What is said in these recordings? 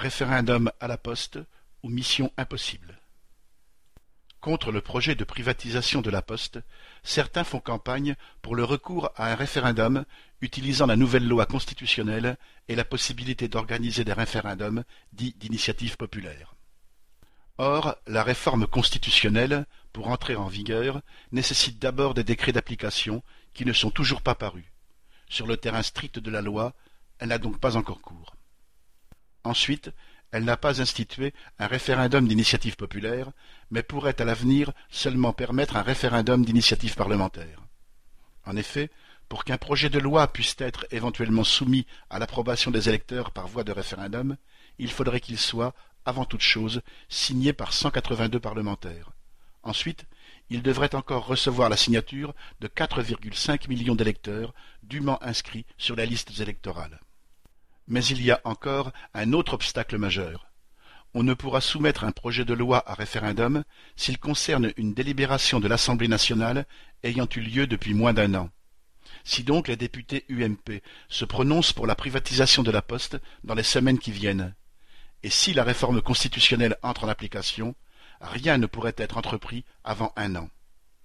Référendum à la Poste ou mission impossible. Contre le projet de privatisation de la Poste, certains font campagne pour le recours à un référendum utilisant la nouvelle loi constitutionnelle et la possibilité d'organiser des référendums dits d'initiative populaire. Or, la réforme constitutionnelle, pour entrer en vigueur, nécessite d'abord des décrets d'application qui ne sont toujours pas parus. Sur le terrain strict de la loi, elle n'a donc pas encore cours. Ensuite, elle n'a pas institué un référendum d'initiative populaire, mais pourrait à l'avenir seulement permettre un référendum d'initiative parlementaire. En effet, pour qu'un projet de loi puisse être éventuellement soumis à l'approbation des électeurs par voie de référendum, il faudrait qu'il soit, avant toute chose, signé par 182 parlementaires. Ensuite, il devrait encore recevoir la signature de 4,5 millions d'électeurs dûment inscrits sur les listes électorales. Mais il y a encore un autre obstacle majeur. On ne pourra soumettre un projet de loi à référendum s'il concerne une délibération de l'Assemblée nationale ayant eu lieu depuis moins d'un an. Si donc les députés UMP se prononcent pour la privatisation de la Poste dans les semaines qui viennent, et si la réforme constitutionnelle entre en application, rien ne pourrait être entrepris avant un an.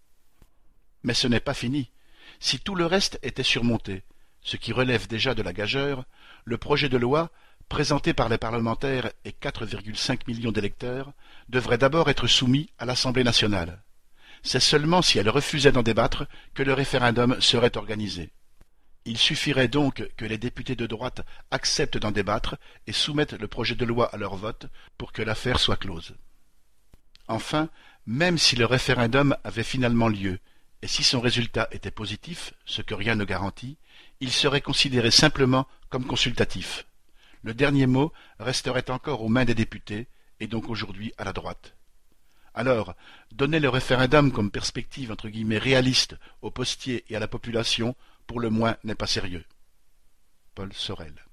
Mais ce n'est pas fini. Si tout le reste était surmonté, ce qui relève déjà de la gageure, le projet de loi, présenté par les parlementaires et 4,5 millions d'électeurs, devrait d'abord être soumis à l'Assemblée nationale. C'est seulement si elle refusait d'en débattre que le référendum serait organisé. Il suffirait donc que les députés de droite acceptent d'en débattre et soumettent le projet de loi à leur vote pour que l'affaire soit close. Enfin, même si le référendum avait finalement lieu, et si son résultat était positif, ce que rien ne garantit, il serait considéré simplement comme consultatif. Le dernier mot resterait encore aux mains des députés, et donc aujourd'hui à la droite. Alors, donner le référendum comme perspective entre guillemets réaliste aux postiers et à la population, pour le moins, n'est pas sérieux. Paul Sorel.